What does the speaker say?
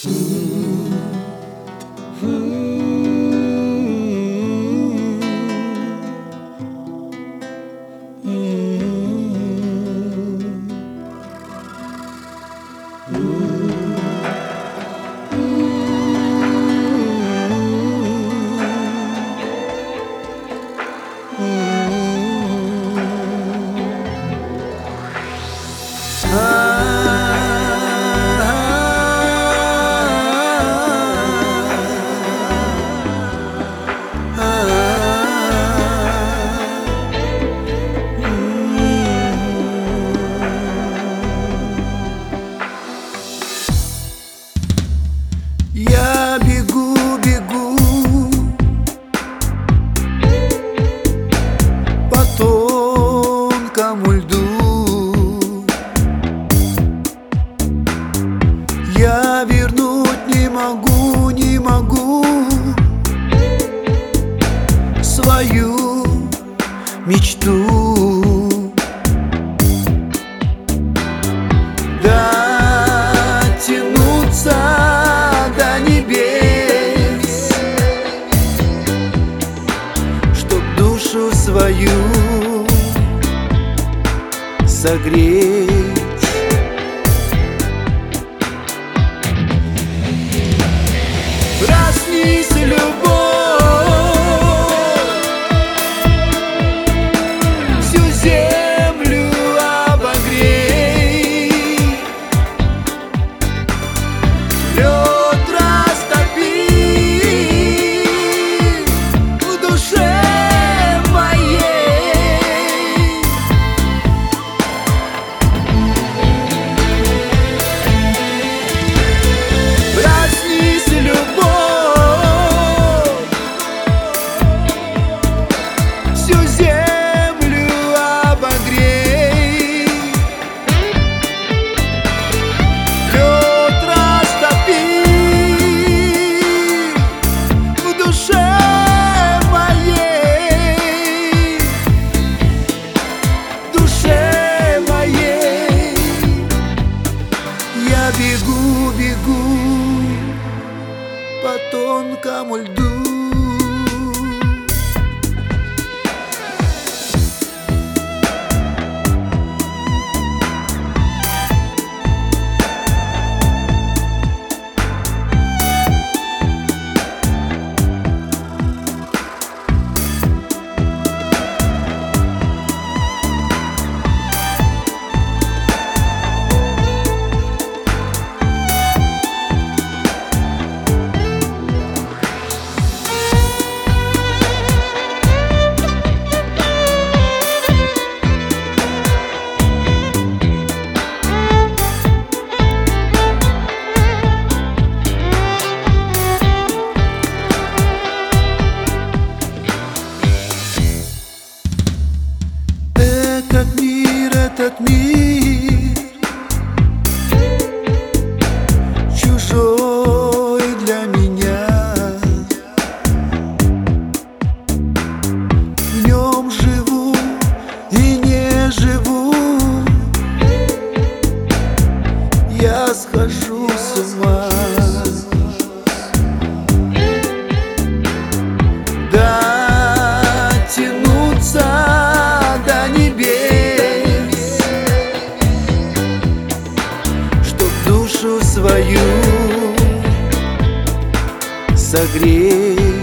Я бегу, бегу по тонкому льду. Я вернуть не могу, не могу свою мечту. Дотянуться до небес, чтоб душу свою согреть. Проснись, любовь, всю землю обогрей, лед растопи в душе моей. Проснись, любовь, всю землю обогрей, лед растопи в душе моей, душе моей. Я бегу, бегу по тонкому льду. Этот мир чужой для меня. В нем живу и не живу, я схожу с ума. Дотянуться до небес, душу свою согреть.